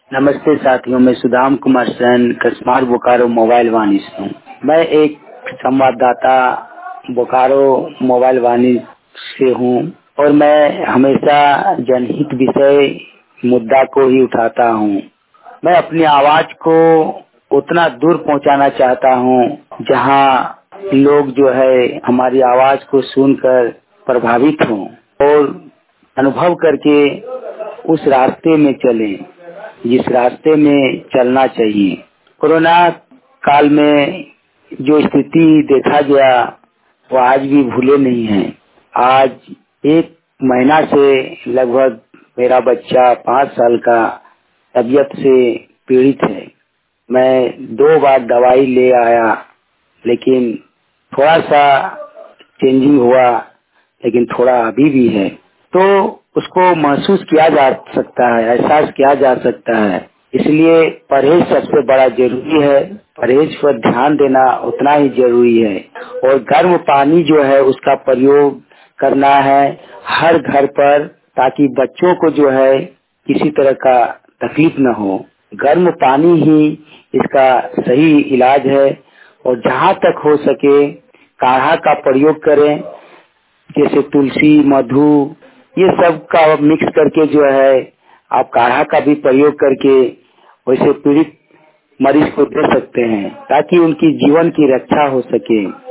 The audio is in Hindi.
नमस्ते साथियों, मैं सुदाम कुमार सेन कस्मार बोकारो मोबाइल वाणी से हूँ। मैं एक संवाददाता बोकारो मोबाइल वाणी से हूँ और मैं हमेशा जनहित विषय मुद्दा को ही उठाता हूँ। मैं अपनी आवाज को उतना दूर पहुँचाना चाहता हूँ जहाँ लोग जो है हमारी आवाज को सुनकर प्रभावित हों और अनुभव करके उस रास्ते में चलें जिस रास्ते में चलना चाहिए। कोरोना काल में जो स्थिति देखा गया वो आज भी भूले नहीं है। आज 1 महीना से लगभग मेरा बच्चा 5 साल का तबीयत से पीड़ित है। मैं 2 बार दवाई ले आया लेकिन थोड़ा सा चेंजिंग हुआ, लेकिन थोड़ा अभी भी है। तो उसको महसूस किया जा सकता है, एहसास किया जा सकता है। इसलिए परहेज सबसे बड़ा जरूरी है। परहेज पर ध्यान देना उतना ही जरूरी है और गर्म पानी जो है उसका प्रयोग करना है हर घर पर, ताकि बच्चों को जो है किसी तरह का तकलीफ न हो। गर्म पानी ही इसका सही इलाज है और जहाँ तक हो सके काढ़ा का प्रयोग करें, जैसे तुलसी, मधु, ये सब का मिक्स करके जो है आप काढ़ा का भी प्रयोग करके वैसे पीड़ित मरीज को दे सकते हैं ताकि उनकी जीवन की रक्षा हो सके।